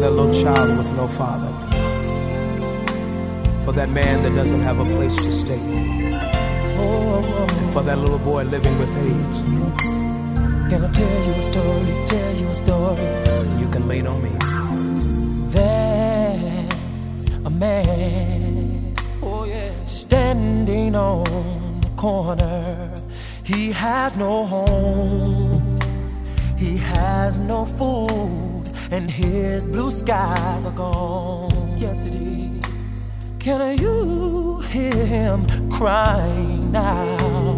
that little child with no father, for that man that doesn't have a place to stay, and for that little boy living with AIDS. Can I tell you a story, tell you a story? You can lean on me. There's a man, standing on the corner. He has no home, he has no food, and his blue skies are gone. Yes, it is. Can you hear him crying now?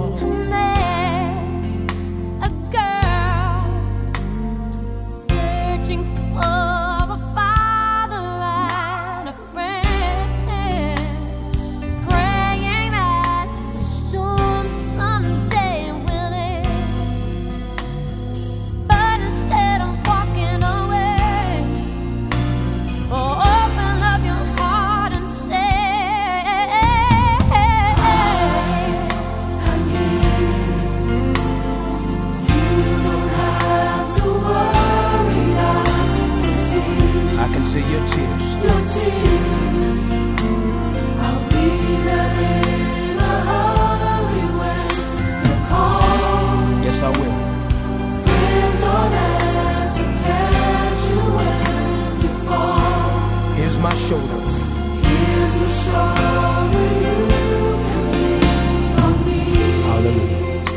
There's a girl searching for a father and a friend, praying that the storm someday will end. But instead of walking away, open up your heart and say, I'm here. You don't have to worry. I can see your tears. Your tears. I'll be there in a hurry when you call. Yes, I will. Friends are there to catch you when you fall. Here's my shoulder. Here's my shoulder, you can lean on me. Hallelujah.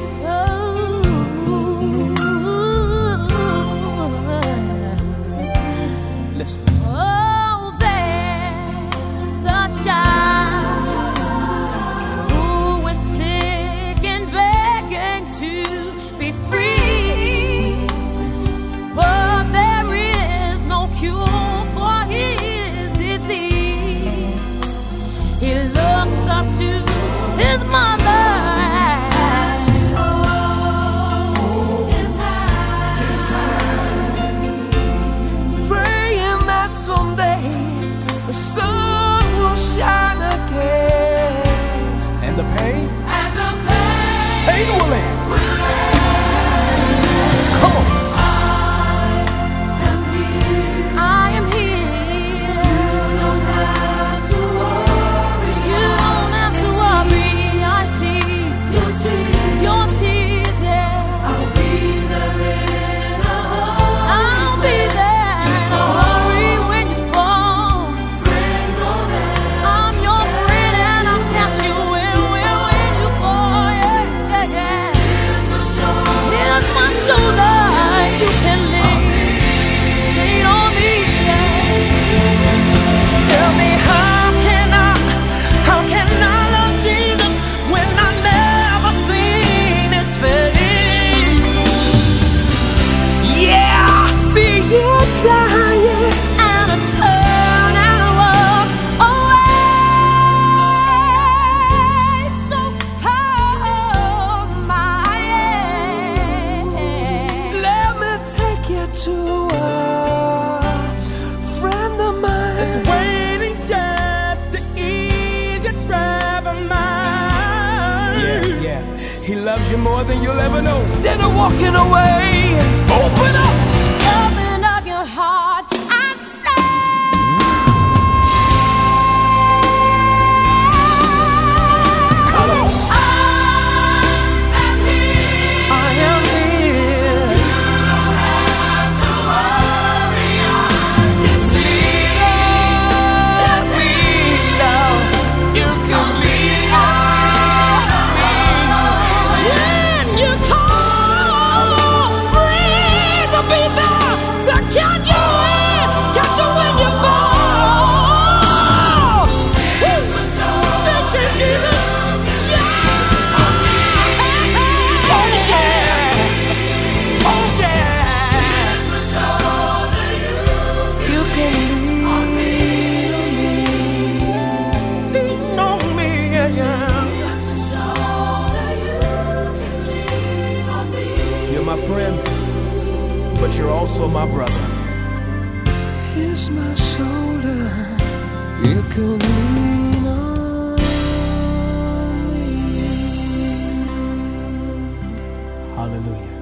Listen. Oh, there's a child who is sick and begging to be free, but there is no cure for his disease. He looks up to his mother as she holds his hand, Praying that someday the sun will shine again. And the pain? and the pain Pain will end. will end. Come on. I am here. You don't have to worry. You don't have to worry. I see your tears. Your tears, yeah. I'll be there in a hurry. I'll be there in a hurry when you fall. Friends are there. I'm your friend and I'll catch you when you fall. Yeah, yeah, yeah. Here's my shoulder. You can lean on me, yeah. Tell me how can I love Jesus when I never seen his face? Yeah, I see you dying. And I turn and I walk away. So hold my hand. Let me take you to a friend of mine that's waiting just to ease your troubled mind. Yeah, yeah. He loves you more than you'll ever know. Instead of walking away, open up. Open up your heart and say, Come on. I am here. I am here. You don't have to worry. I can see Let me know you can lean on me. When you call, friends will be there to catch you when you fall. Thank you, Jesus. Yeah. Oh yeah. Oh yeah. You can lean on me, yeah. You're my friend, but you're also my brother. Here's my shoulder. You can lean on me. Hallelujah.